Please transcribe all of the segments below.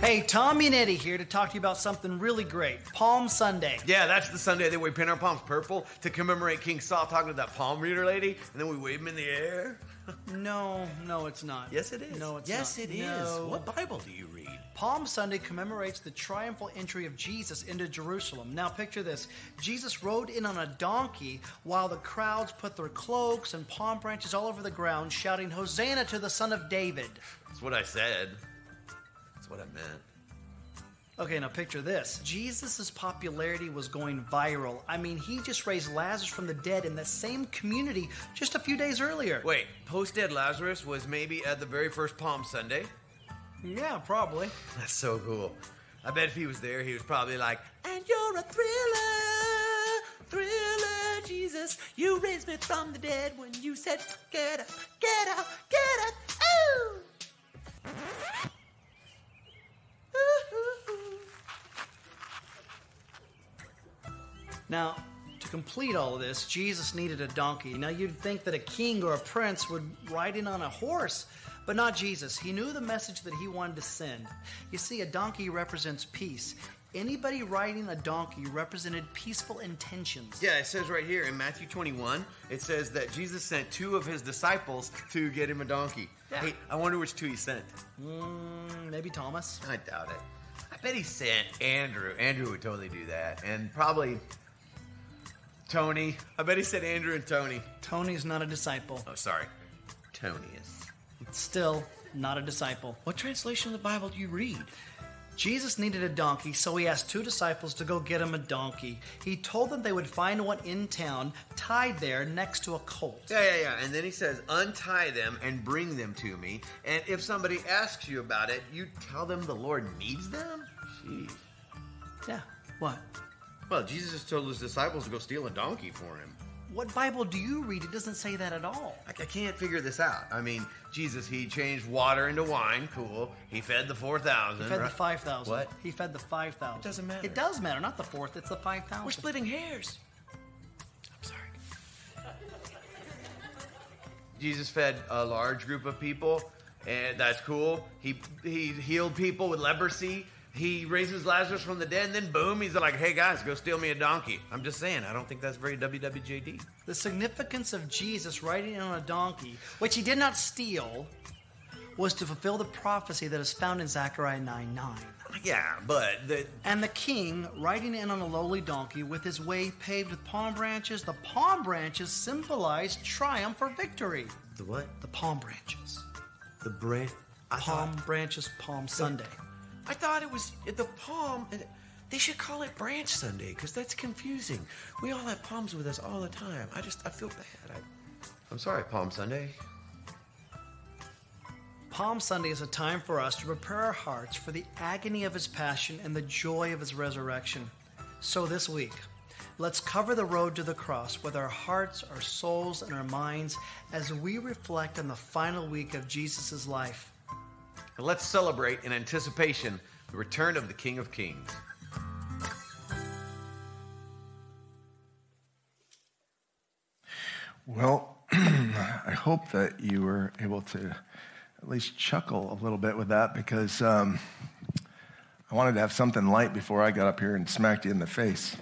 Hey, Tommy and Eddie here to talk to you about something really great. Palm Sunday. Yeah, that's the Sunday that we paint our palms purple to commemorate King Saul talking to that palm reader lady, and then we wave them in the air. No, it's not. Yes, it is. No, it's yes, not. Yes, it is. What Bible do you read? Palm Sunday commemorates the triumphal entry of Jesus into Jerusalem. Now picture this. Jesus rode in on a donkey while the crowds put their cloaks and palm branches all over the ground, shouting, "Hosanna to the Son of David." That's what I said. That's what I meant. Okay, now picture this. Jesus' popularity was going viral. I mean, he just raised Lazarus from the dead in the same community just a few days earlier. Wait, post-dead Lazarus was maybe at the very first Palm Sunday? Yeah, probably. That's so cool. I bet if he was there, he was probably like, "And you're a thriller, Jesus. You raised me from the dead when you said, get up, get up, get up, ooh." Now, to complete all of this, Jesus needed a donkey. Now, you'd think that a king or a prince would ride in on a horse, but not Jesus. He knew the message that he wanted to send. You see, a donkey represents peace. Anybody riding a donkey represented peaceful intentions. Yeah, it says right here in Matthew 21, it says that Jesus sent 2 of his disciples to get him a donkey. Yeah. Hey, I wonder which 2 he sent. Maybe Thomas. I doubt it. I bet he sent Andrew. Andrew would totally do that. And probably Tony. I bet he said Andrew and Tony. Tony's not a disciple. Oh, sorry. Tony is. Still not a disciple. What translation of the Bible do you read? Jesus needed a donkey, so he asked 2 disciples to go get him a donkey. He told them they would find one in town, tied there next to a colt. Yeah. And then he says, untie them and bring them to me. And if somebody asks you about it, you tell them the Lord needs them? Jeez. Yeah, what? Well, Jesus just told his disciples to go steal a donkey for him. What Bible do you read? It doesn't say that at all. I can't figure this out. I mean, Jesus, he changed water into wine. Cool. He fed the 4,000. He fed the 5,000. What? He fed the 5,000. It doesn't matter. It does matter. Not the 4th. It's the 5,000. We're splitting hairs. I'm sorry. Jesus fed a large group of people, and that's cool. He healed people with leprosy. He raises Lazarus from the dead, and then boom, he's like, "Hey guys, go steal me a donkey." I'm just saying, I don't think that's very WWJD. The significance of Jesus riding on a donkey, which he did not steal, was to fulfill the prophecy that is found in Zechariah 9:9. Yeah, but And the king riding in on a lowly donkey with his way paved with palm branches. The palm branches symbolize triumph or victory. The what? The palm branches. The branch. Palm branches, Palm Sunday. I thought it was the palm. They should call it Branch Sunday because that's confusing. We all have palms with us all the time. I feel bad. I'm sorry, Palm Sunday. Palm Sunday is a time for us to prepare our hearts for the agony of his passion and the joy of his resurrection. So this week, let's cover the road to the cross with our hearts, our souls, and our minds as we reflect on the final week of Jesus' life. And let's celebrate in anticipation the return of the King of Kings. Well, I hope that you were able to at least chuckle a little bit with that because I wanted to have something light before I got up here and smacked you in the face.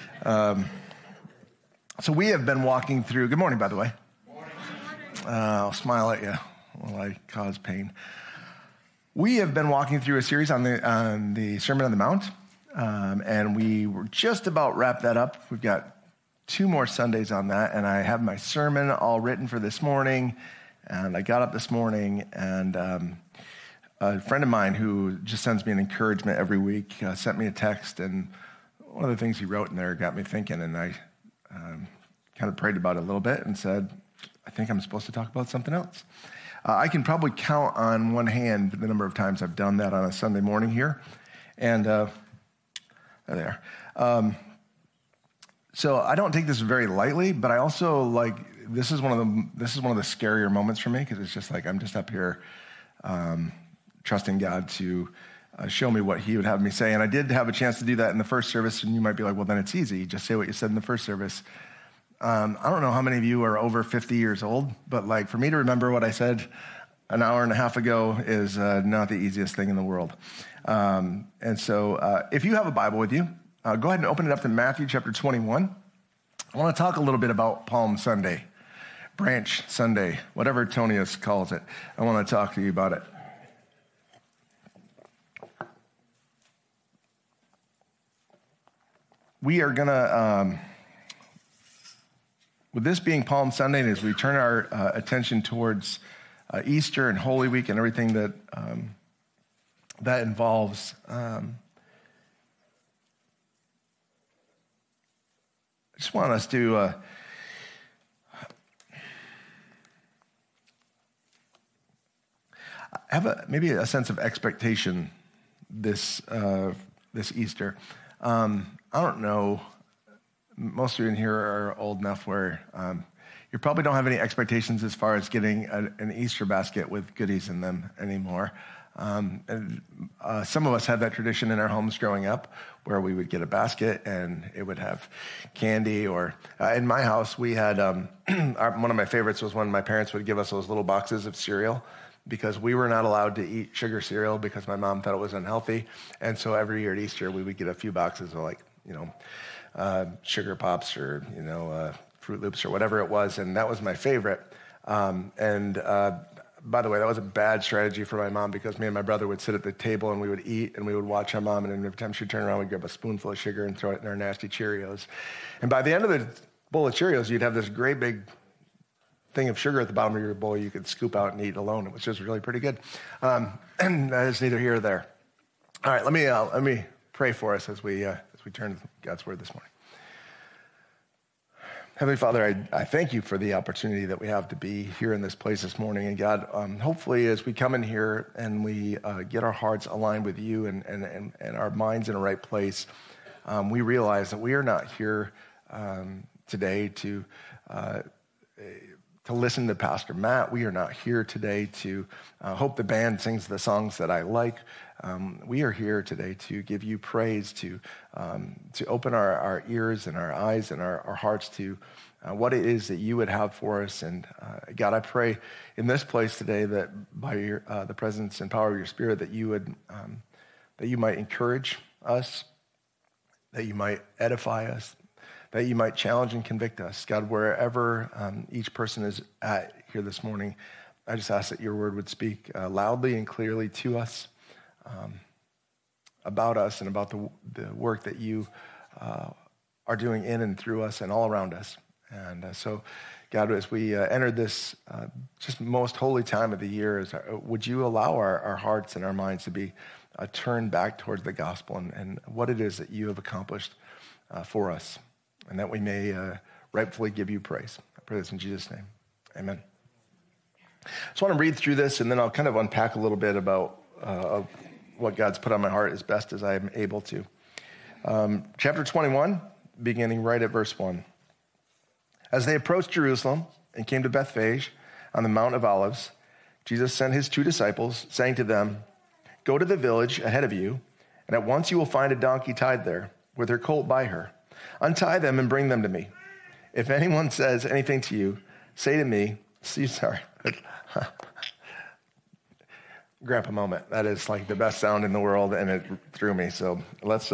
So we have been walking through, good morning, by the way. I'll smile at you while I cause pain. We have been walking through a series on the Sermon on the Mount, and we were just about wrapped that up. We've got 2 more Sundays on that, and I have my sermon all written for this morning, and I got up this morning, and a friend of mine who just sends me an encouragement every week sent me a text, and one of the things he wrote in there got me thinking, and I kind of prayed about it a little bit and said, I think I'm supposed to talk about something else. I can probably count on one hand the number of times I've done that on a Sunday morning here. And there. So I don't take this very lightly, but I also this is one of the scarier moments for me because it's just like I'm just up here trusting God to show me what he would have me say. And I did have a chance to do that in the first service, and you might be like, well, then it's easy. Just say what you said in the first service. I don't know how many of you are over 50 years old, but for me to remember what I said an hour and a half ago is not the easiest thing in the world. And so if you have a Bible with you, go ahead and open it up to Matthew chapter 21. I want to talk a little bit about Palm Sunday, Branch Sunday, whatever Tonius calls it. I want to talk to you about it. We are going to, with this being Palm Sunday, and as we turn our attention towards Easter and Holy Week and everything that that involves, I just want us to have maybe a sense of expectation this Easter. I don't know. Most of you in here are old enough where you probably don't have any expectations as far as getting an Easter basket with goodies in them anymore. And some of us had that tradition in our homes growing up where we would get a basket and it would have candy. Or in my house, we had one of my favorites was when my parents would give us those little boxes of cereal, because we were not allowed to eat sugar cereal because my mom thought it was unhealthy. And so every year at Easter, we would get a few boxes of Sugar Pops or, Fruit Loops or whatever it was. And that was my favorite. By the way, that was a bad strategy for my mom, because me and my brother would sit at the table and we would eat and we would watch our mom. And every time she'd turn around, we'd grab a spoonful of sugar and throw it in our nasty Cheerios. And by the end of the bowl of Cheerios, you'd have this great big thing of sugar at the bottom of your bowl you could scoop out and eat alone. It was just really pretty good. And that is neither here or there. All right, let me pray for us as we turn to God's word this morning. Heavenly Father, I thank you for the opportunity that we have to be here in this place this morning. And God, hopefully as we come in here and we get our hearts aligned with you and our minds in the right place, we realize that we are not here today to listen to Pastor Matt. We are not here today to hope the band sings the songs that I like. We are here today to give you praise, to open our ears and our eyes and our hearts to what it is that you would have for us. And God, I pray in this place today that by the presence and power of your Spirit, that you would that you might encourage us, that you might edify us, that you might challenge and convict us. God, wherever each person is at here this morning, I just ask that your word would speak loudly and clearly to us, about us and about the work that you are doing in and through us and all around us. And so, God, as we enter this just most holy time of the year, would you allow our hearts and our minds to be turned back towards the gospel and what it is that you have accomplished for us, and that we may rightfully give you praise. I pray this in Jesus' name. Amen. So I want to read through this, and then I'll kind of unpack a little bit about of what God's put on my heart as best as I am able to. Chapter 21, beginning right at verse 1. As they approached Jerusalem and came to Bethphage on the Mount of Olives, Jesus sent his 2 disciples, saying to them, "Go to the village ahead of you, and at once you will find a donkey tied there, with her colt by her. Untie them and bring them to me. If anyone says anything to you, say to me," Grandpa moment. That is like the best sound in the world, and it threw me. So let's.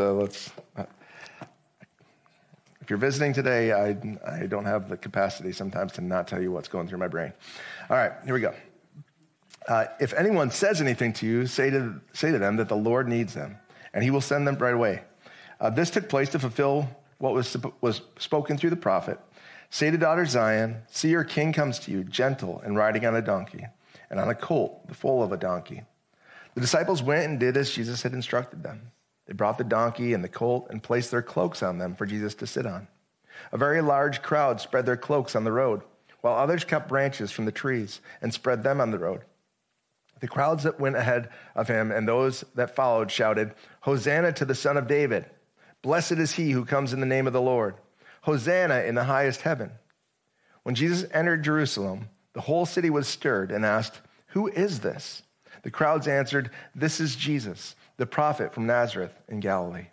If you're visiting today, I don't have the capacity sometimes to not tell you what's going through my brain. All right, here we go. If anyone says anything to you, say to them that the Lord needs them, and he will send them right away. This took place to fulfill what was spoken through the prophet. Say to daughter Zion, see your king comes to you, gentle and riding on a donkey, and on a colt, the foal of a donkey. The disciples went and did as Jesus had instructed them. They brought the donkey and the colt and placed their cloaks on them for Jesus to sit on. A very large crowd spread their cloaks on the road, while others cut branches from the trees and spread them on the road. The crowds that went ahead of him and those that followed shouted, "Hosanna to the Son of David. Blessed is he who comes in the name of the Lord. Hosanna in the highest heaven." When Jesus entered Jerusalem, the whole city was stirred and asked, "Who is this?" The crowds answered, "This is Jesus, the prophet from Nazareth in Galilee."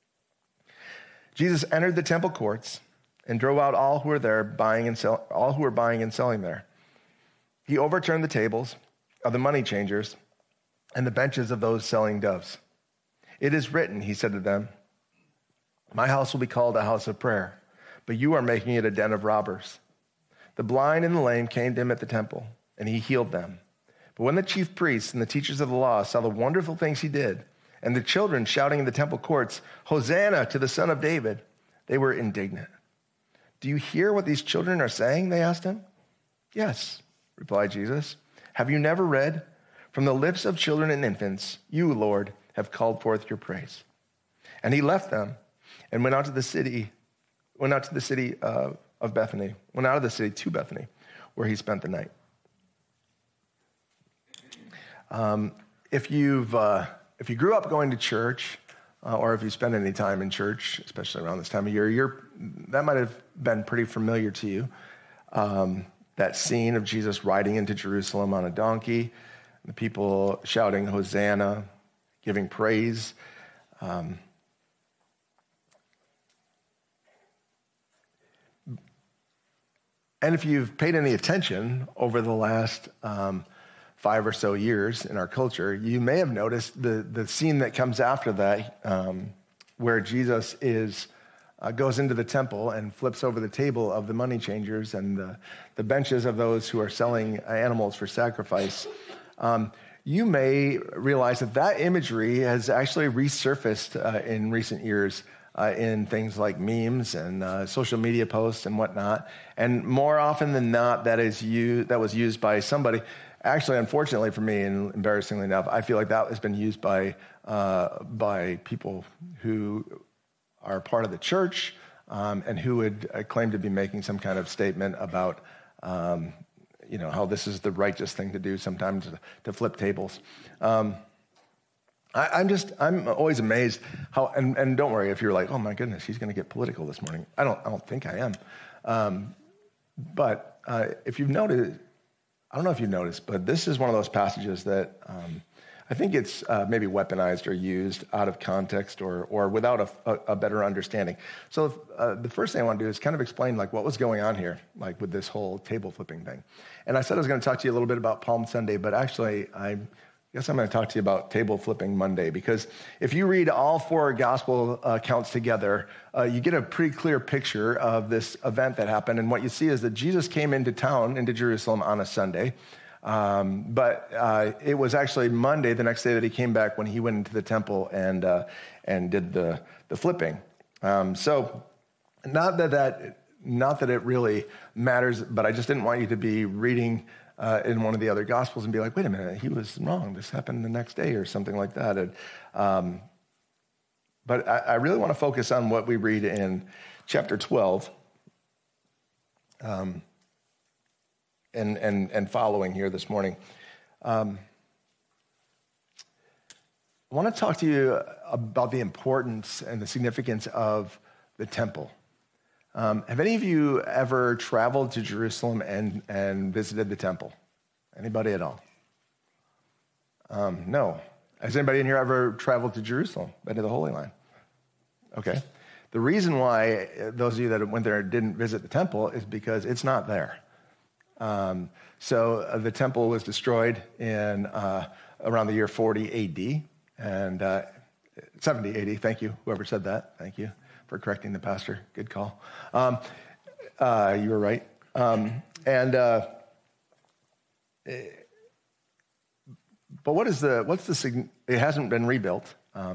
Jesus entered the temple courts and drove out all who were buying and selling there. He overturned the tables of the money changers and the benches of those selling doves. It is written, he said to them, my house will be called a house of prayer, but you are making it a den of robbers. The blind and the lame came to him at the temple, and he healed them. But when the chief priests and the teachers of the law saw the wonderful things he did, and the children shouting in the temple courts, Hosanna to the Son of David, they were indignant. Do you hear what these children are saying? They asked him. Yes, replied Jesus. Have you never read, from the lips of children and infants, you, Lord, have called forth your praise. And he left them and went out of the city to Bethany, where he spent the night. If you grew up going to church, or if you spend any time in church, especially around this time of year, that might have been pretty familiar to you. That scene of Jesus riding into Jerusalem on a donkey, the people shouting Hosanna, giving praise. And if you've paid any attention over the last 5 or so years in our culture, you may have noticed the scene that comes after that, where Jesus goes into the temple and flips over the table of the money changers and the benches of those who are selling animals for sacrifice. You may realize that imagery has actually resurfaced in recent years in things like memes and social media posts and whatnot. And more often than not, that was used by somebody. Actually, unfortunately for me, and embarrassingly enough, I feel like that has been used by people who are part of the church and who would claim to be making some kind of statement about how this is the righteous thing to do sometimes to flip tables. I'm always amazed how, and don't worry if you're like, oh my goodness, he's going to get political this morning. I don't think I am. But if you've noticed, I don't know if you've noticed, but this is one of those passages that I think it's maybe weaponized or used out of context or without a better understanding. So the first thing I want to do is kind of explain like what was going on here, like with this whole table flipping thing. And I said I was going to talk to you a little bit about Palm Sunday, but actually I guess I'm going to talk to you about table flipping Monday, because if you read all 4 gospel accounts together, you get a pretty clear picture of this event that happened. And what you see is that Jesus came into Jerusalem on a Sunday. But it was actually Monday, the next day that he came back, when he went into the temple and did the flipping. So not that it really matters, but I just didn't want you to be reading in one of the other gospels and be like, wait a minute, he was wrong. This happened the next day or something like that. But I really want to focus on what we read in chapter 12. And following here this morning. I want to talk to you about the importance and the significance of the temple. Have any of you ever traveled to Jerusalem and visited the temple? Anybody at all? No. Has anybody in here ever traveled to Jerusalem, been to the Holy Land? Okay. The reason why those of you that went there and didn't visit the temple is because it's not there. So the temple was destroyed in around the year 40 AD and 70 AD. Thank you, whoever said that. Thank you for correcting the pastor. Good call. You were right. But what's the it hasn't been rebuilt.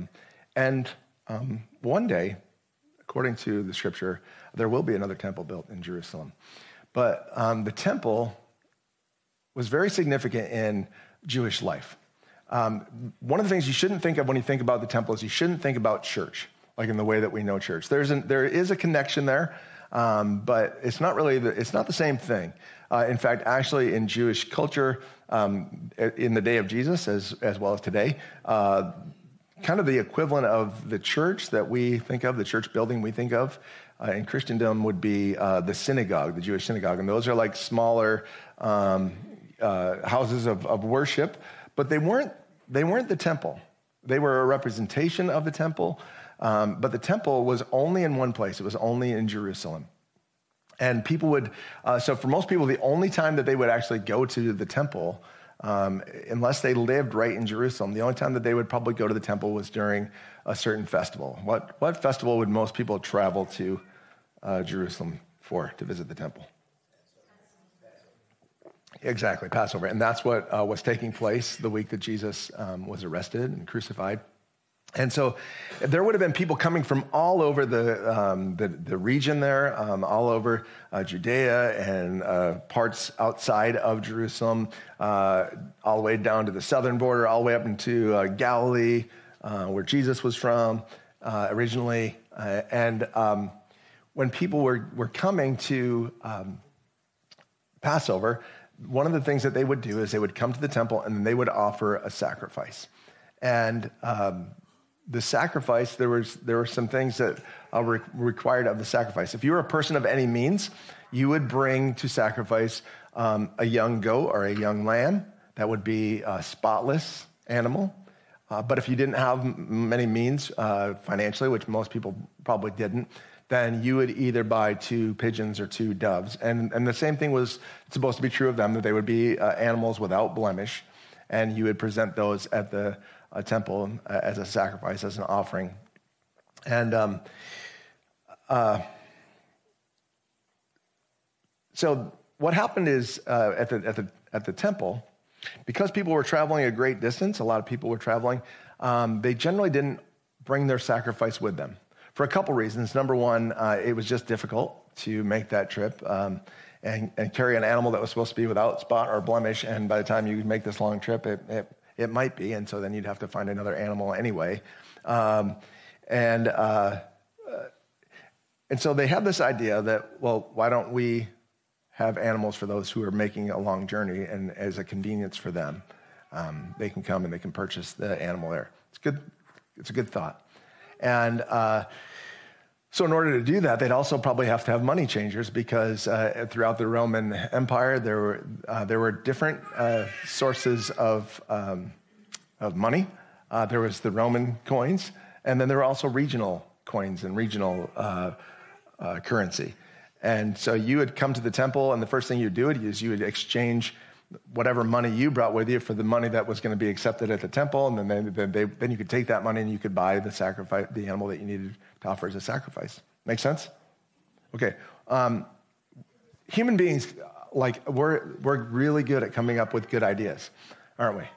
One day, according to the scripture, there will be another temple built in Jerusalem. But the temple was very significant in Jewish life. One of the things you shouldn't think of when you think about the temple is you shouldn't think about church, like in the way that we know church. There is a connection there, but it's not the same thing. In fact, actually in Jewish culture, in the day of Jesus as well as today, kind of the equivalent of the church that we think of, the church building we think of, in Christendom would be the synagogue, the Jewish synagogue. And those are like smaller houses of worship, but they weren't the temple. They were a representation of the temple, but the temple was only in one place. It was only in Jerusalem. And people would, so for most people, the only time that they would actually go to the temple unless they lived right in Jerusalem. The only time that they would probably go to the temple was during a certain festival. What festival would most people travel to Jerusalem for, to visit the temple? Exactly, Passover. And that's what was taking place the week that Jesus was arrested and crucified. And so there would have been people coming from all over the region there, all over Judea and parts outside of Jerusalem, all the way down to the southern border, all the way up into Galilee, where Jesus was from originally. And when people were coming to Passover, one of the things that they would do is they would come to the temple and they would offer a sacrifice. And the sacrifice, there were some things that were required of the sacrifice. If you were a person of any means, you would bring to sacrifice a young goat or a young lamb. That would be a spotless animal. But if you didn't have many means financially, which most people probably didn't, then you would either buy 2 pigeons or 2 doves. And the same thing was supposed to be true of them, that they would be animals without blemish. And you would present those at the temple as a sacrifice, as an offering. And so what happened is at the temple, because people were traveling a great distance, a lot of people were traveling, they generally didn't bring their sacrifice with them for a couple reasons. Number one, it was just difficult to make that trip and carry an animal that was supposed to be without spot or blemish. And by the time you make this long trip, it might be, and so then you'd have to find another animal anyway. And so they had this idea that, well, why don't we have animals for those who are making a long journey, and as a convenience for them, they can come and they can purchase the animal there. It's good. It's a good thought. And so in order to do that, they'd also probably have to have money changers, because throughout the Roman Empire, there were different sources of money. There was the Roman coins, and then there were also regional coins and regional currency. And so you would come to the temple, and the first thing you'd do is you would exchange whatever money you brought with you for the money that was going to be accepted at the temple, and then you could take that money and you could buy the animal that you needed to offer as a sacrifice. Make sense? Okay. Human beings, we're really good at coming up with good ideas, aren't we?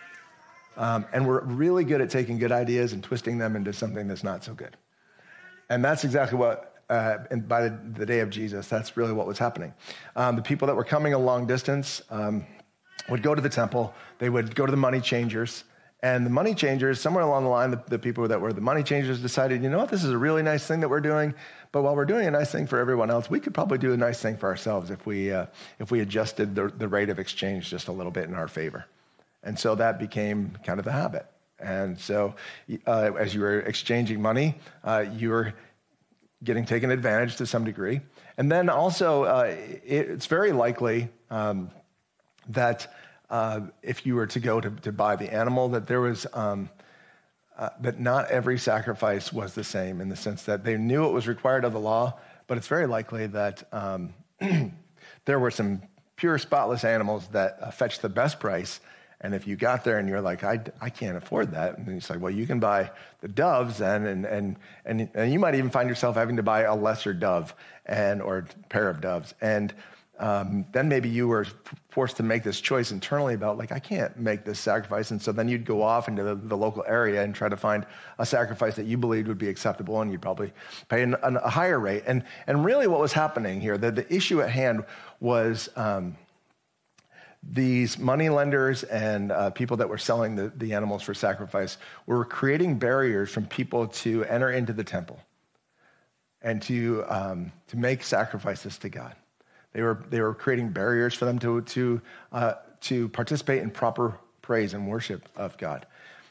And we're really good at taking good ideas and twisting them into something that's not so good. And that's exactly what, and by the day of Jesus, that's really what was happening. The people that were coming a long distance would go to the temple. They would go to the money changers. And the money changers, somewhere along the line, the people that were the money changers decided, you know what, this is a really nice thing that we're doing. But while we're doing a nice thing for everyone else, we could probably do a nice thing for ourselves if we adjusted the rate of exchange just a little bit in our favor. And so that became kind of the habit. And so as you were exchanging money, you were getting taken advantage to some degree. And then also, it's very likely that if you were to go to buy the animal, that there was that not every sacrifice was the same, in the sense that they knew it was required of the law, but it's very likely that there were some pure, spotless animals that fetched the best price. And if you got there and you're like, I can't afford that, and it's like, well, you can buy the doves then, and you might even find yourself having to buy a lesser dove or a pair of doves. And then maybe you were forced to make this choice internally about, I can't make this sacrifice. And so then you'd go off into the local area and try to find a sacrifice that you believed would be acceptable, and you'd probably pay a higher rate. And really what was happening here, the issue at hand was these money lenders and people that were selling the animals for sacrifice were creating barriers from people to enter into the temple and to make sacrifices to God. They were creating barriers for them to participate in proper praise and worship of God.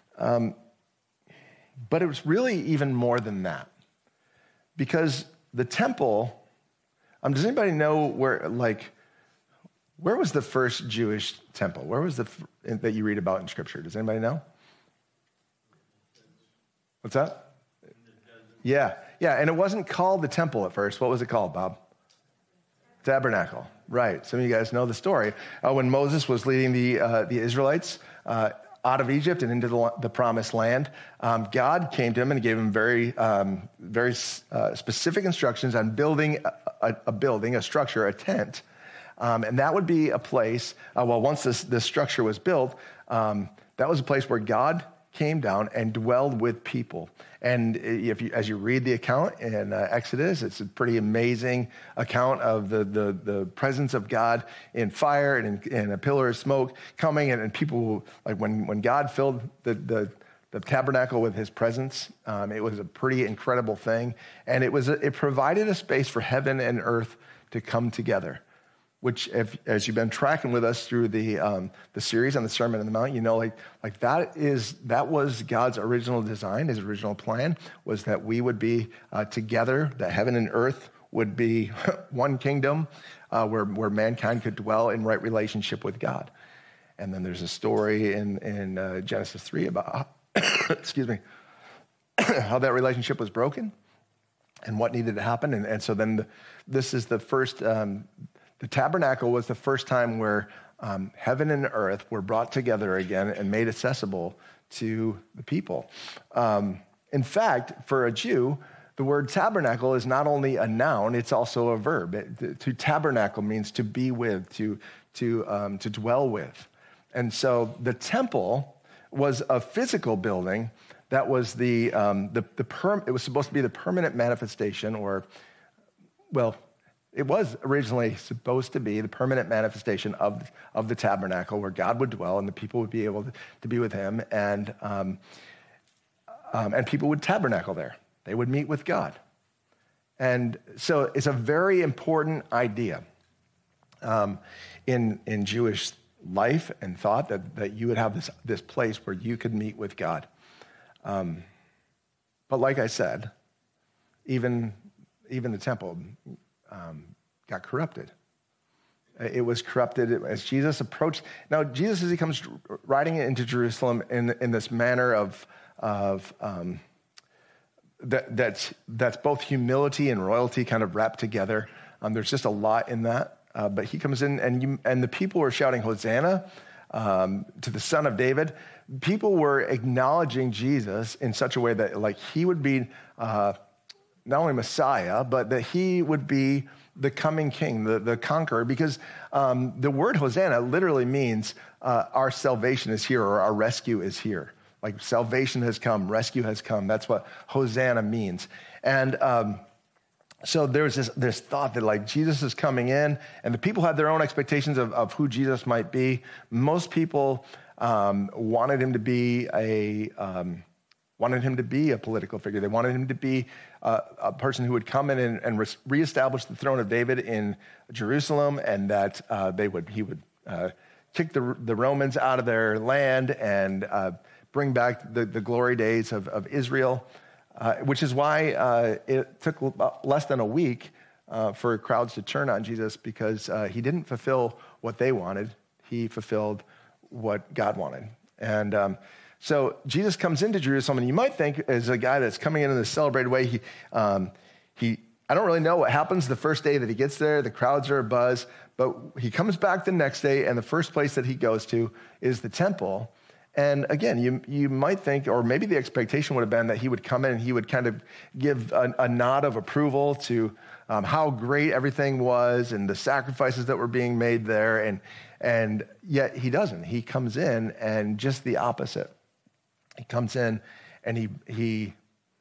But it was really even more than that, because the temple. Does anybody know where was the first Jewish temple? Where was that you read about in Scripture? Does anybody know? What's that? Yeah, and it wasn't called the temple at first. What was it called, Bob? Tabernacle, right. Some of you guys know the story. When Moses was leading the Israelites out of Egypt and into the promised land, God came to him and gave him very specific instructions on building a structure, a tent. And that would be a place, once this structure was built, that was a place where God came down and dwelled with people. And as you read the account in Exodus, it's a pretty amazing account of the presence of God in fire and in a pillar of smoke coming, and people, like when God filled the tabernacle with his presence, it was a pretty incredible thing. And it provided a space for heaven and earth to come together, which, as you've been tracking with us through the series on the Sermon on the Mount, you know, like that was God's original design. His original plan was that we would be together, that heaven and earth would be one kingdom where mankind could dwell in right relationship with God. And then there's a story in Genesis 3 about, excuse me, how that relationship was broken and what needed to happen. And so then this is the first. The tabernacle was the first time where heaven and earth were brought together again and made accessible to the people. In fact, for a Jew, the word tabernacle is not only a noun, it's also a verb. To tabernacle means to be with, to dwell with. And so the temple was a physical building that was it was supposed to be the permanent manifestation, it was originally supposed to be the permanent manifestation of the tabernacle where God would dwell and the people would be able to be with him, and people would tabernacle there. They would meet with God. And so it's a very important idea in Jewish life and thought that you would have this place where you could meet with God. But like I said, even the temple got corrupted. It was corrupted as Jesus approached. Now, Jesus, as he comes riding into Jerusalem in this manner that's both humility and royalty kind of wrapped together. There's just a lot in that. But he comes in, and the people were shouting, "Hosanna to the Son of David." People were acknowledging Jesus in such a way that, like, he would be not only Messiah, but that he would be the coming king, the conqueror, because the word Hosanna literally means our salvation is here, or our rescue is here. Like, salvation has come, rescue has come. That's what Hosanna means. And so there's this thought that, like, Jesus is coming in, and the people had their own expectations of who Jesus might be. Most people wanted him to be a political figure. They wanted him to be a person who would come in and reestablish the throne of David in Jerusalem, and that he would kick the Romans out of their land and bring back the glory days of Israel, which is why it took less than a week for crowds to turn on Jesus, because he didn't fulfill what they wanted. He fulfilled what God wanted. And so Jesus comes into Jerusalem, and you might think, as a guy that's coming in this celebrated way, I don't really know what happens the first day that he gets there. The crowds are abuzz, but he comes back the next day, and the first place that he goes to is the temple. And again, you might think, or maybe the expectation would have been that he would come in and he would kind of give a nod of approval to how great everything was and the sacrifices that were being made there, and yet he doesn't. He comes in and just the opposite. He comes in and he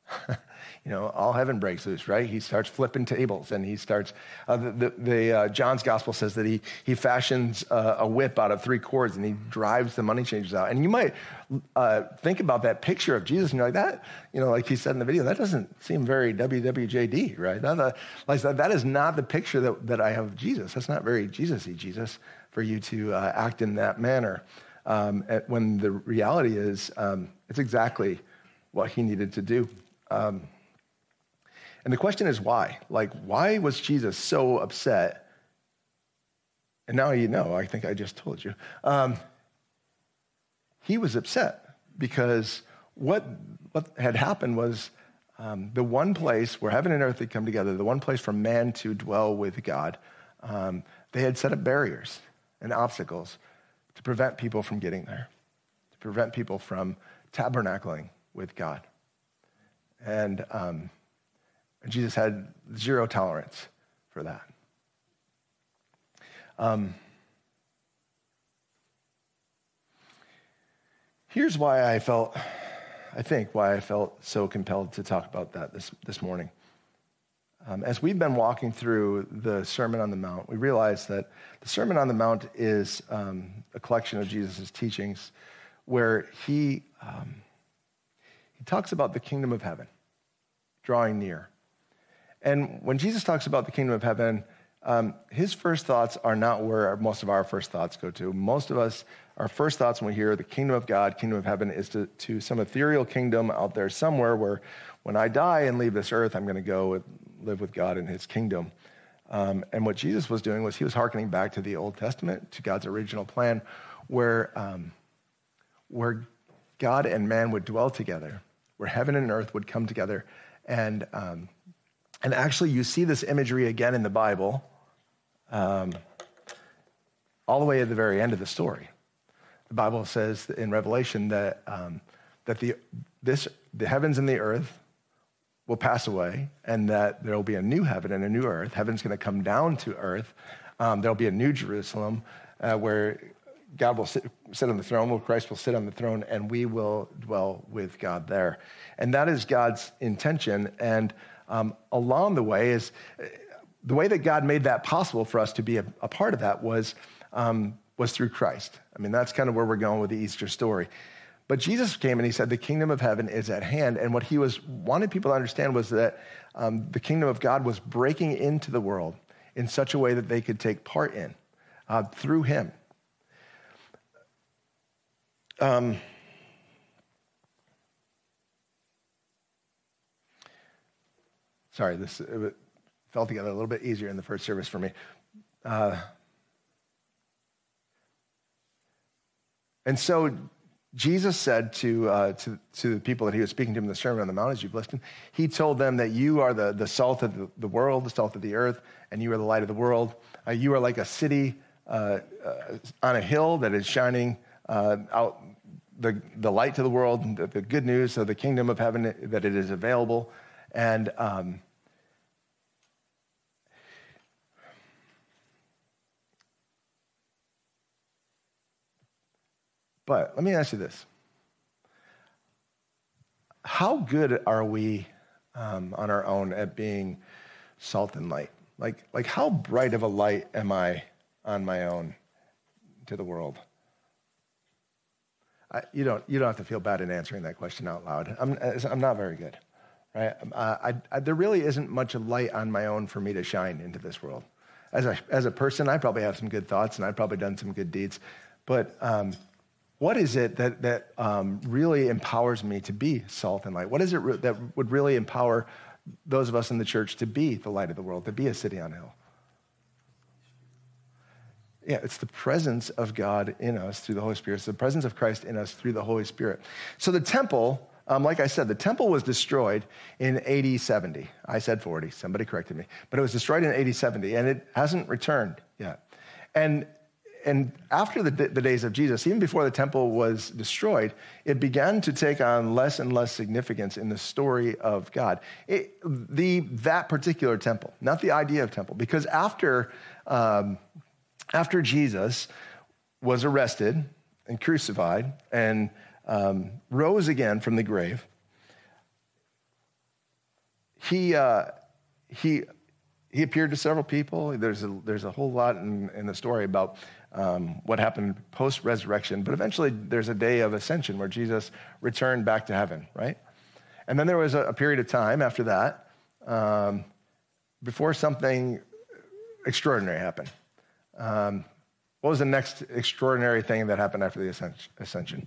all heaven breaks loose, right? He starts flipping tables, and he starts, John's gospel says that he fashions a whip out of 3 cords, and he drives the money changers out. And you might think about that picture of Jesus, and you're like, that, like he said in the video, that doesn't seem very WWJD, right? That is not the picture that I have of Jesus. That's not very Jesus-y, Jesus, for you to act in that manner. When the reality is, it's exactly what he needed to do. And the question is why? Like, why was Jesus so upset? And now you know, I think I just told you. He was upset because what had happened was the one place where heaven and earth had come together, the one place for man to dwell with God, They had set up barriers and obstacles to prevent people from getting there, to prevent people from tabernacling with God. And Jesus had zero tolerance for that. Here's why I felt so compelled to talk about that this morning. As we've been walking through the Sermon on the Mount, we realize that the Sermon on the Mount is a collection of Jesus' teachings where he talks about the kingdom of heaven drawing near. And when Jesus talks about the kingdom of heaven, his first thoughts are not where most of our first thoughts go to. Most of us, our first thoughts when we hear the kingdom of God, kingdom of heaven, is to some ethereal kingdom out there somewhere where when I die and leave this earth, I'm going to go live with God in his kingdom. And what Jesus was doing was he was hearkening back to the Old Testament, to God's original plan, where God and man would dwell together, where heaven and earth would come together. And actually, you see this imagery again in the Bible, all the way at the very end of the story. The Bible says in Revelation that the heavens and the earth will pass away, and that there will be a new heaven and a new earth. Heaven's going to come down to earth. There'll be a new Jerusalem where God will sit on the throne, where Christ will sit on the throne, and we will dwell with God there. And that is God's intention. And along the way is the way that God made that possible for us to be a part of that was through Christ. I mean, that's kind of where we're going with the Easter story. But Jesus came and he said, the kingdom of heaven is at hand. And what he wanted people to understand was that the kingdom of God was breaking into the world in such a way that they could take part in through him. Sorry, it fell together a little bit easier in the first service for me. And so Jesus said to the people that he was speaking to in the Sermon on the Mount, as you've listened, he told them that you are the salt of the world, the salt of the earth, and you are the light of the world. You are like a city on a hill that is shining out the light to the world, the good news of the kingdom of heaven, that it is available. And but let me ask you this. How good are we on our own at being salt and light? Like how bright of a light am I on my own to the world? You don't have to feel bad in answering that question out loud. I'm not very good, right? There really isn't much light on my own for me to shine into this world. As a person, I probably have some good thoughts and I've probably done some good deeds, but what is it that really empowers me to be salt and light? What is it that would really empower those of us in the church to be the light of the world, to be a city on a hill? Yeah, it's the presence of God in us through the Holy Spirit. It's the presence of Christ in us through the Holy Spirit. So the temple, like I said, the temple was destroyed in AD 70. I said 40. Somebody corrected me. But it was destroyed in AD 70, and it hasn't returned yet. And after the days of Jesus, even before the temple was destroyed, it began to take on less and less significance in the story of God. That particular temple, not the idea of temple, because after Jesus was arrested and crucified and rose again from the grave, he appeared to several people. There's a whole lot in the story about what happened post-resurrection, but eventually there's a day of ascension where Jesus returned back to heaven, right? And then there was a period of time after that before something extraordinary happened. What was the next extraordinary thing that happened after the ascension?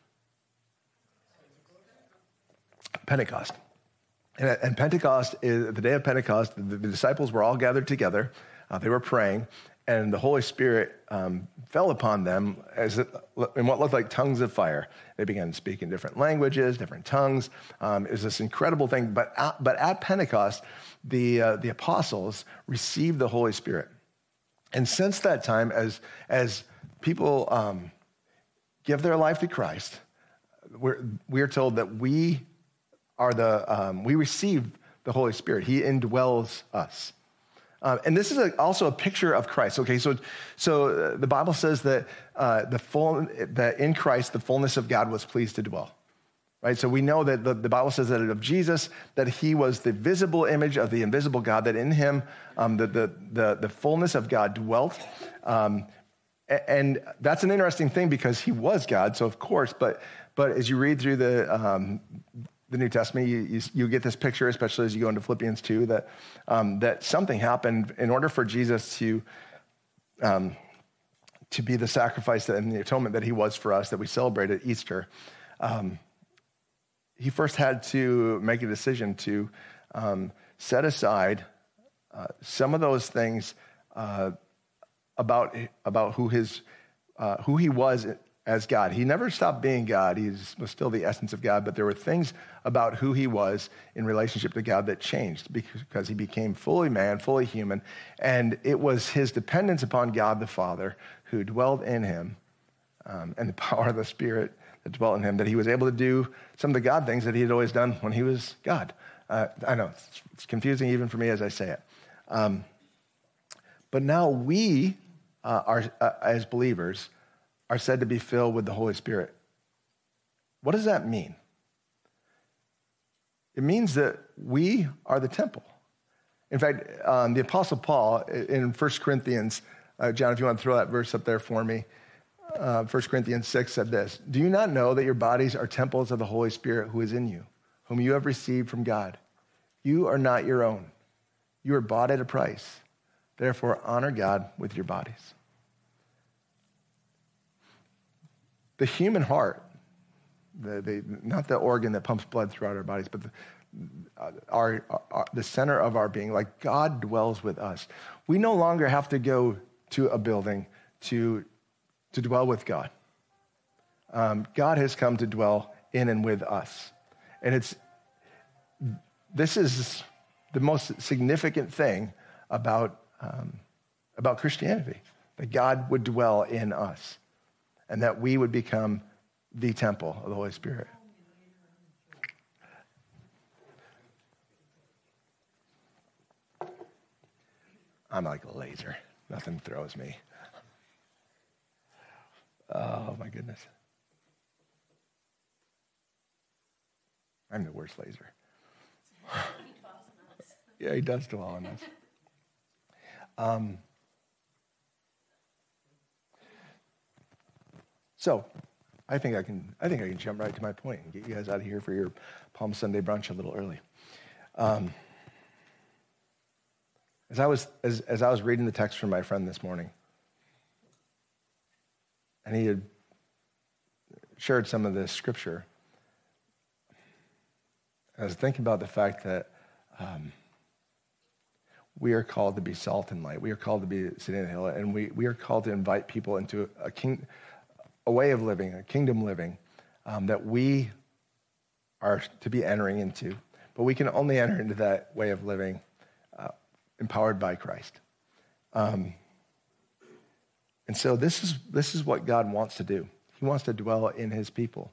Pentecost. And Pentecost, the day of Pentecost, the disciples were all gathered together. They were praying, and the Holy Spirit fell upon them in what looked like tongues of fire. They began speaking different languages, different tongues. It was this incredible thing. But at Pentecost, the apostles received the Holy Spirit. And since that time, as people give their life to Christ, we're told that we receive the Holy Spirit. He indwells us. And this is also a picture of Christ. Okay, so the Bible says that that in Christ the fullness of God was pleased to dwell. Right? So we know that the Bible says that of Jesus, that he was the visible image of the invisible God, that in him the fullness of God dwelt. And that's an interesting thing because he was God, so of course, but as you read through the New Testament, you get this picture, especially as you go into Philippians 2, that something happened in order for Jesus to be the sacrifice and the atonement that he was for us, that we celebrate at Easter. He first had to make a decision to set aside some of those things about who he was as God. He never stopped being God. He was still the essence of God, but there were things about who he was in relationship to God that changed because he became fully man, fully human, and it was his dependence upon God the Father who dwelled in him and the power of the Spirit that dwelt in him, that he was able to do some of the God things that he had always done when he was God. I know, it's confusing even for me as I say it. But now we, as believers, are said to be filled with the Holy Spirit. What does that mean? It means that we are the temple. In fact, the Apostle Paul in 1 Corinthians, John, if you want to throw that verse up there for me, 1 Corinthians 6 said this, "Do you not know that your bodies are temples of the Holy Spirit who is in you, whom you have received from God? You are not your own. You are bought at a price. Therefore, honor God with your bodies." The human heart, not the organ that pumps blood throughout our bodies, but the center of our being, like God dwells with us. We no longer have to go to a building to dwell with God. God has come to dwell in and with us. And this is the most significant thing about Christianity, that God would dwell in us and that we would become the temple of the Holy Spirit. I'm like a laser. Nothing throws me. Oh, my goodness. I'm the worst laser. Yeah, he does dwell on us. So, I think I can jump right to my point and get you guys out of here for your Palm Sunday brunch a little early. As I was reading the text from my friend this morning, and he had shared some of this scripture, I was thinking about the fact that we are called to be salt and light. We are called to be city on the hill, and we are called to invite people into a way of living, a kingdom living, that we are to be entering into. But we can only enter into that way of living empowered by Christ. And so this is what God wants to do. He wants to dwell in his people.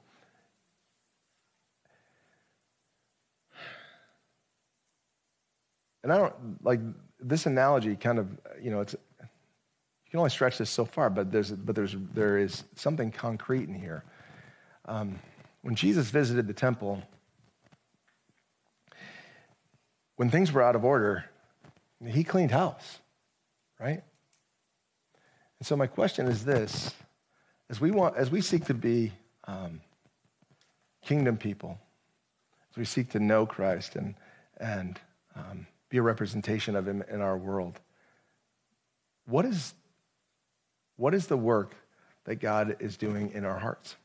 And I don't, like, this analogy kind of, it's, you can only stretch this so far, but there is something concrete in here. When Jesus visited the temple, when things were out of order, he cleaned house, right? And so my question is this: as we seek to be kingdom people, as we seek to know Christ and be a representation of him in our world, what is the work that God is doing in our hearts?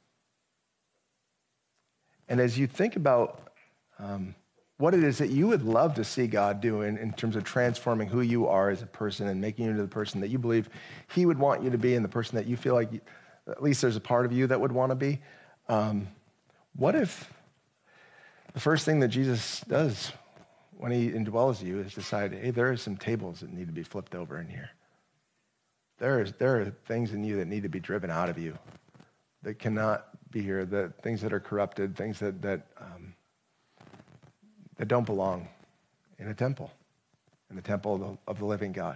And as you think about what it is that you would love to see God do in terms of transforming who you are as a person and making you into the person that you believe he would want you to be and the person that you feel like at least there's a part of you that would want to be, what if the first thing that Jesus does when he indwells you is decide, hey, there are some tables that need to be flipped over in here. There are things in you that need to be driven out of you, that cannot be here, that things that are corrupted, things that don't belong in the temple of the living God.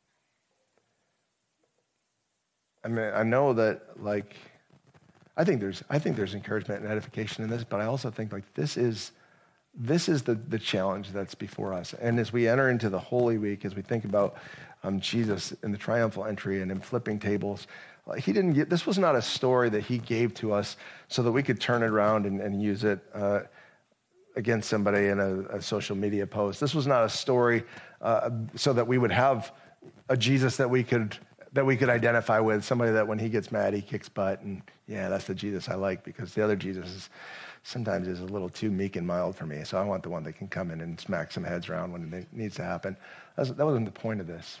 I mean, I know that, like, I think there's encouragement and edification in this, but I also think, like, this is the challenge that's before us. And as we enter into the Holy Week, as we think about Jesus in the triumphal entry and him flipping tables, this was not a story that he gave to us so that we could turn it around and use it against somebody in a social media post. This was not a story so that we would have a Jesus that we could identify with, somebody that when he gets mad, he kicks butt, and yeah, that's the Jesus I like, because the other Jesus sometimes is a little too meek and mild for me, so I want the one that can come in and smack some heads around when it needs to happen. That wasn't the point of this.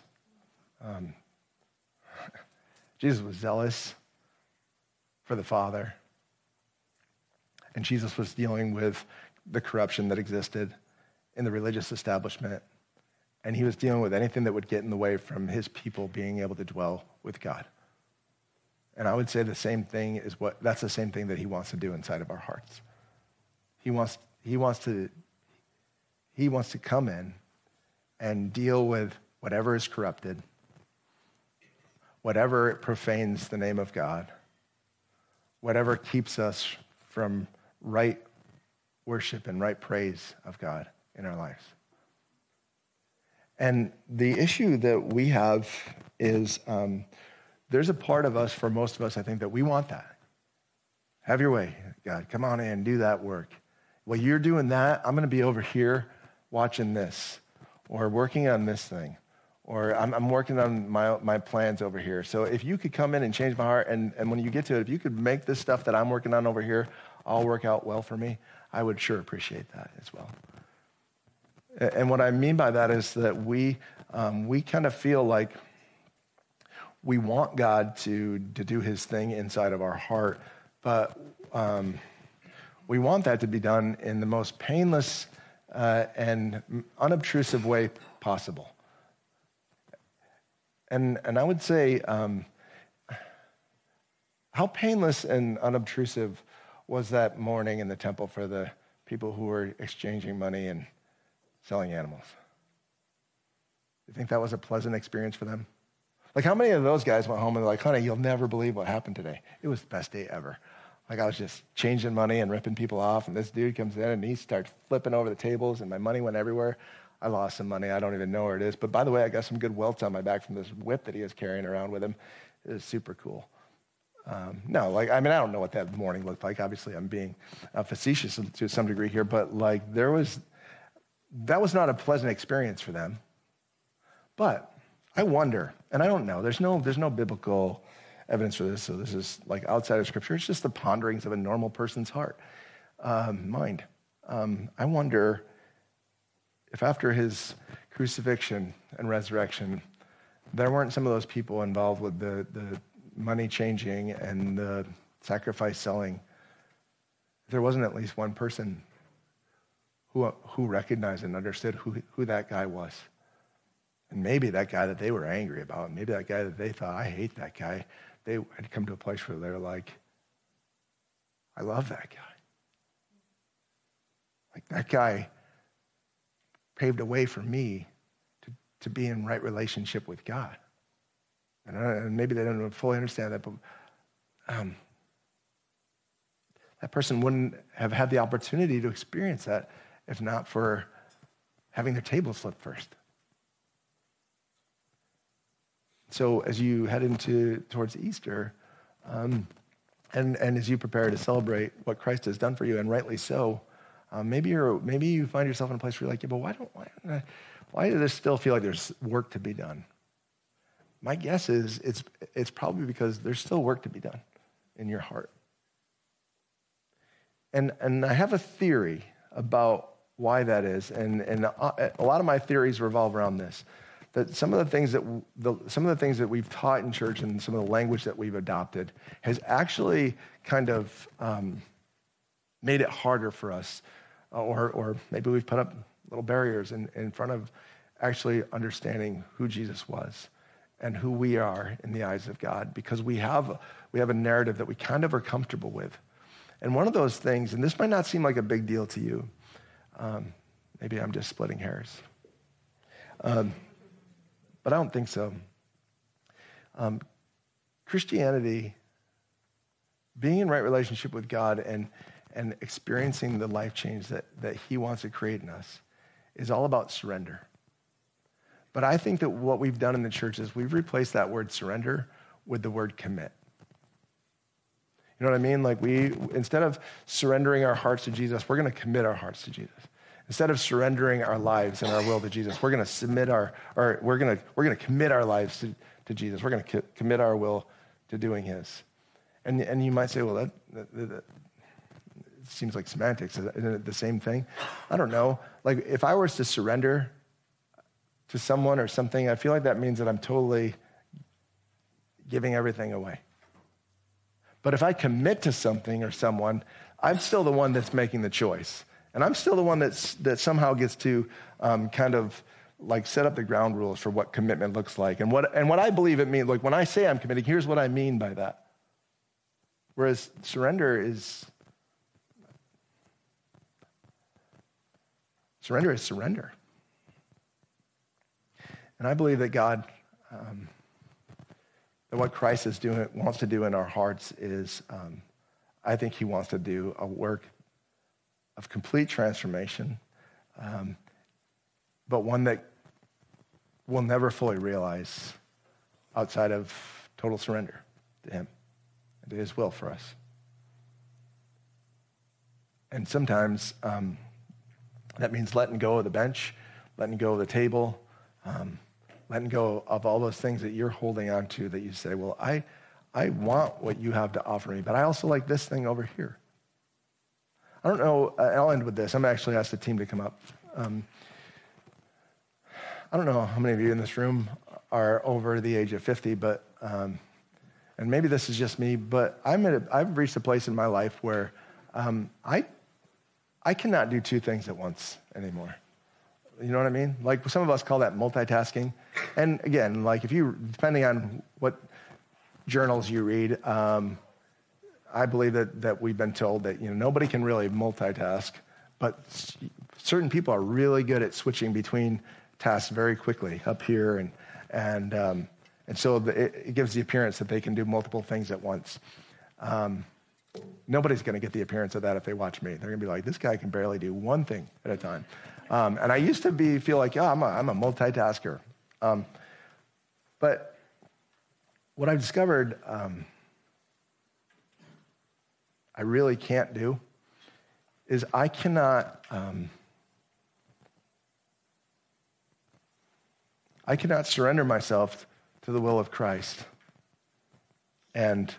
Jesus was zealous for the Father, and Jesus was dealing with the corruption that existed in the religious establishment, and he was dealing with anything that would get in the way from his people being able to dwell with God. And I would say that's the same thing that he wants to do inside of our hearts. He wants to come in and deal with whatever is corrupted, whatever profanes the name of God, whatever keeps us from right worship and right praise of God in our lives. And the issue that we have is there's a part of us, for most of us, I think, that we want that. Have your way, God. Come on in, do that work. While you're doing that, I'm going to be over here watching this, or working on this thing, or I'm working on my plans over here. So if you could come in and change my heart, and when you get to it, if you could make this stuff that I'm working on over here all work out well for me, I would sure appreciate that as well. And what I mean by that is that we kind of feel like we want God to do his thing inside of our heart, but we want that to be done in the most painless and unobtrusive way possible. And I would say, how painless and unobtrusive was that morning in the temple for the people who were exchanging money and selling animals? You think that was a pleasant experience for them? Like, how many of those guys went home and were like, honey, you'll never believe what happened today. It was the best day ever. Like, I was just changing money and ripping people off, and this dude comes in and he starts flipping over the tables, and my money went everywhere. I lost some money. I don't even know where it is. But by the way, I got some good welts on my back from this whip that he was carrying around with him. It was super cool. I don't know what that morning looked like. Obviously, I'm being facetious to some degree here, but like that was not a pleasant experience for them. But I wonder, and I don't know, there's no biblical evidence for this, so this is like outside of Scripture. It's just the ponderings of a normal person's heart, mind. I wonder if after his crucifixion and resurrection, there weren't some of those people involved with the money changing and the sacrifice selling. There wasn't at least one person who recognized and understood who that guy was. And maybe that guy that they were angry about, maybe that guy that they thought, I hate that guy, they had come to a place where they're like, I love that guy. Like, that guy paved a way for me to be in right relationship with God. And maybe they don't fully understand that, but that person wouldn't have had the opportunity to experience that if not for having their table flipped first. So as you head towards Easter, and as you prepare to celebrate what Christ has done for you, and rightly so, maybe you find yourself in a place where you're like, yeah, but why does this still feel like there's work to be done? My guess is it's probably because there's still work to be done in your heart. And I have a theory about why that is, and a lot of my theories revolve around this. That some of the things that we've taught in church and some of the language that we've adopted has actually kind of made it harder for us, or maybe we've put up little barriers in front of actually understanding who Jesus was and who we are in the eyes of God, because we have a narrative that we kind of are comfortable with. And one of those things, and this might not seem like a big deal to you, maybe I'm just splitting hairs, but I don't think so. Christianity, being in right relationship with God and experiencing the life change that he wants to create in us, is all about surrender. But I think that what we've done in the church is we've replaced that word surrender with the word commit. You know what I mean? Like instead of surrendering our hearts to Jesus, we're going to commit our hearts to Jesus. Instead of surrendering our lives and our will to Jesus, we're going to submit we're going to commit our lives to Jesus. We're going to commit our will to doing his. And you might say, well, that seems like semantics. Isn't it the same thing? I don't know. Like if I was to surrender to someone or something, I feel like that means that I'm totally giving everything away. But if I commit to something or someone, I'm still the one that's making the choice. And I'm still the one that somehow gets to kind of like set up the ground rules for what commitment looks like. And what I believe it means, like when I say I'm committing, here's what I mean by that. Whereas surrender is surrender. And I believe that God, that what Christ wants to do in our hearts is, I think he wants to do a work of complete transformation, but one that we'll never fully realize outside of total surrender to him and to his will for us. And sometimes that means letting go of the bench, letting go of the table, letting go of all those things that you're holding on to that you say, well, I want what you have to offer me, but I also like this thing over here. I don't know, I'll end with this. I'm actually asked the team to come up. I don't know how many of you in this room are over the age of 50, but, and maybe this is just me, but I've reached a place in my life where I cannot do two things at once anymore. You know what I mean? Like some of us call that multitasking. And again, like depending on what journals you read, I believe that we've been told that nobody can really multitask, but certain people are really good at switching between tasks very quickly up here, and so it gives the appearance that they can do multiple things at once. Nobody's going to get the appearance of that if they watch me. They're going to be like, this guy can barely do one thing at a time. And I used to feel like, I'm a multitasker. But what I've discovered I really can't do is I cannot surrender myself to the will of Christ and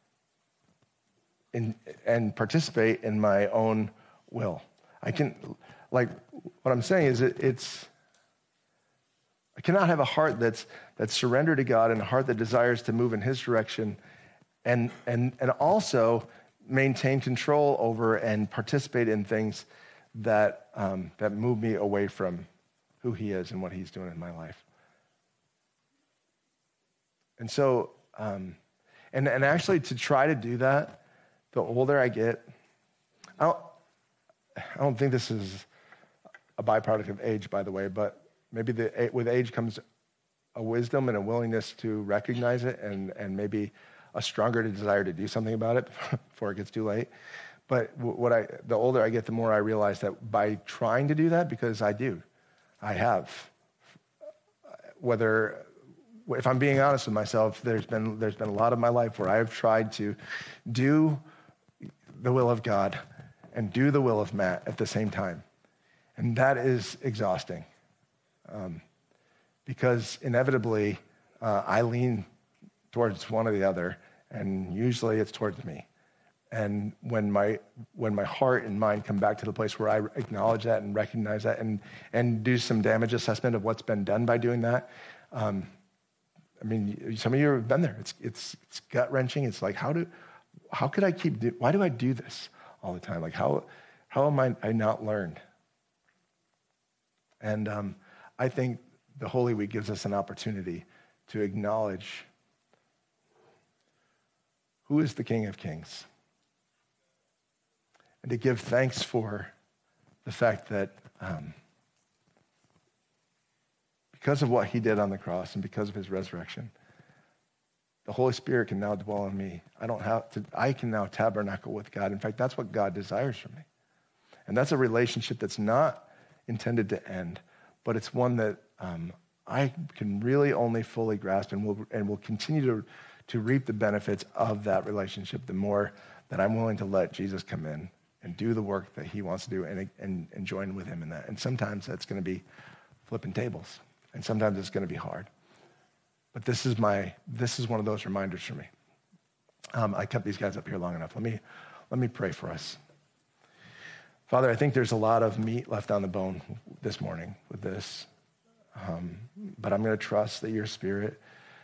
participate in my own will. I can, like, what I'm saying is I cannot have a heart that's surrendered to God and a heart that desires to move in his direction and also maintain control over and participate in things that move me away from who he is and what he's doing in my life. And so, and actually to try to do that, the older I get, I don't think this is a byproduct of age, by the way, but maybe with age comes a wisdom and a willingness to recognize it and maybe a stronger desire to do something about it before it gets too late. But the older I get, the more I realize that by trying to do that, because I have, if I'm being honest with myself, there's been a lot of my life where I've tried to do the will of God and do the will of Matt at the same time. And that is exhausting. Because inevitably, I lean towards one or the other, and usually it's towards me. And when my heart and mind come back to the place where I acknowledge that and recognize that and do some damage assessment of what's been done by doing that, I mean, some of you have been there. It's gut-wrenching. It's like, how could I why do I do this all the time? Like, how am I not learned? And I think the Holy Week gives us an opportunity to acknowledge who is the King of Kings, and to give thanks for the fact that because of what he did on the cross and because of his resurrection, the Holy Spirit can now dwell in me. I can now tabernacle with God. In fact, that's what God desires from me. And that's a relationship that's not intended to end, but it's one that I can really only fully grasp and will continue to reap the benefits of that relationship the more that I'm willing to let Jesus come in and do the work that he wants to do and join with him in that. And sometimes that's going to be flipping tables, and sometimes it's going to be hard. But this is one of those reminders for me. I kept these guys up here long enough. Let me pray for us. Father, I think there's a lot of meat left on the bone this morning with this. But I'm going to trust that your Spirit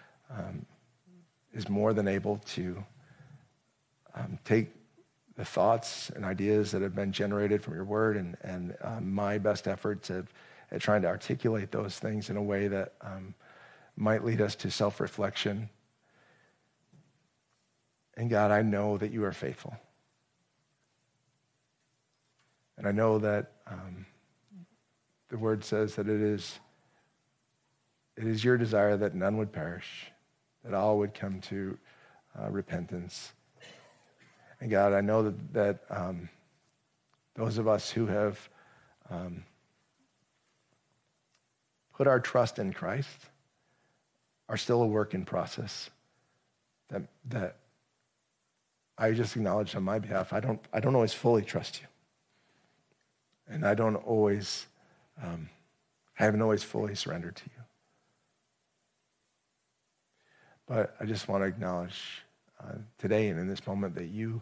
is more than able to take the thoughts and ideas that have been generated from your word and my best efforts at trying to articulate those things in a way that might lead us to self-reflection. And God, I know that you are faithful. And I know that the word says that it is your desire that none would perish, that all would come to repentance. And God, I know that those of us who have put our trust in Christ are still a work in process. That I just acknowledge on my behalf, I don't always fully trust you. And I haven't always fully surrendered to you. But I just want to acknowledge today and in this moment that you,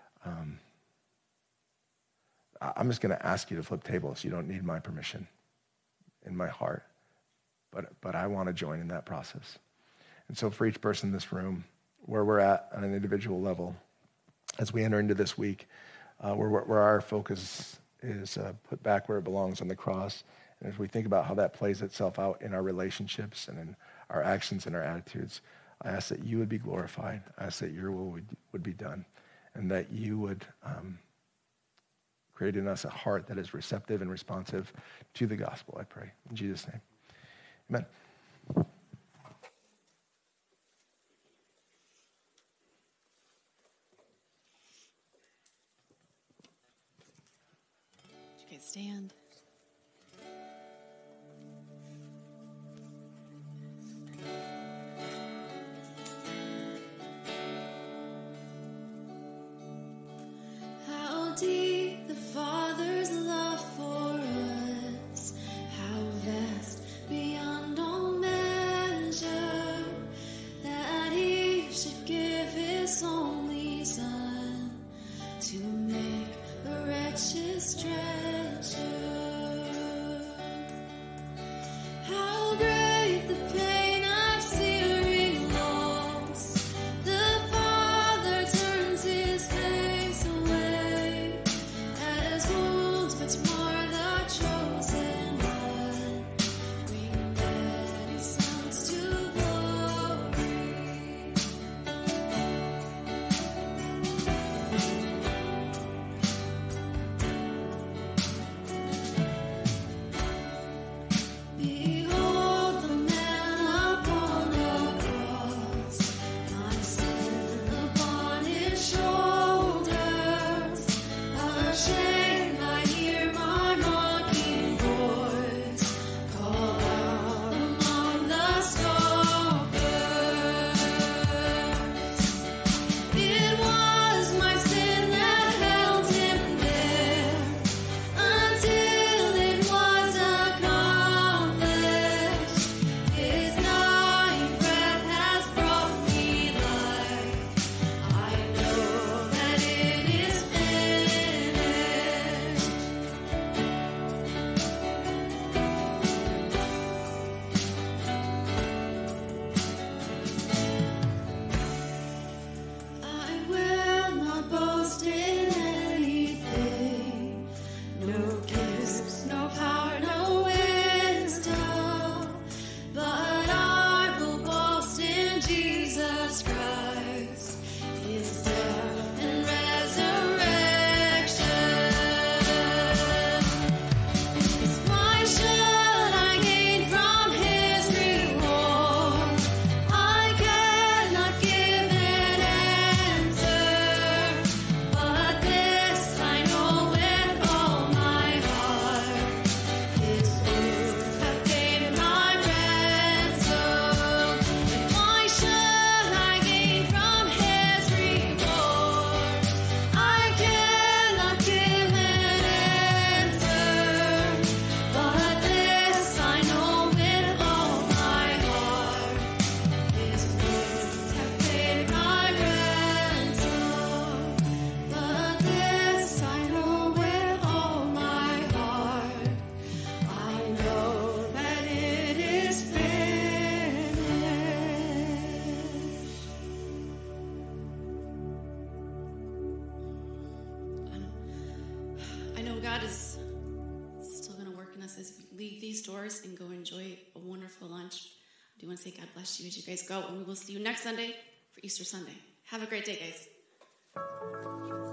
I'm just going to ask you to flip tables. You don't need my permission in my heart. But I want to join in that process. And so for each person in this room, where we're at on an individual level, as we enter into this week, where our focus is put back where it belongs on the cross, and as we think about how that plays itself out in our relationships and in our actions and our attitudes, I ask that you would be glorified. I ask that your will would be done, and that you would create in us a heart that is receptive and responsive to the gospel, I pray. In Jesus' name, amen. You can stand. How deep the Father's love for us, how vast beyond all measure, that he should give his only Son to make the wretches treasure. How great the pain of searing loss, the Father turns his face away as God is still going to work in us as we leave these doors and go enjoy a wonderful lunch. I do want to say God bless you as you guys go, and we will see you next Sunday for Easter Sunday. Have a great day, guys.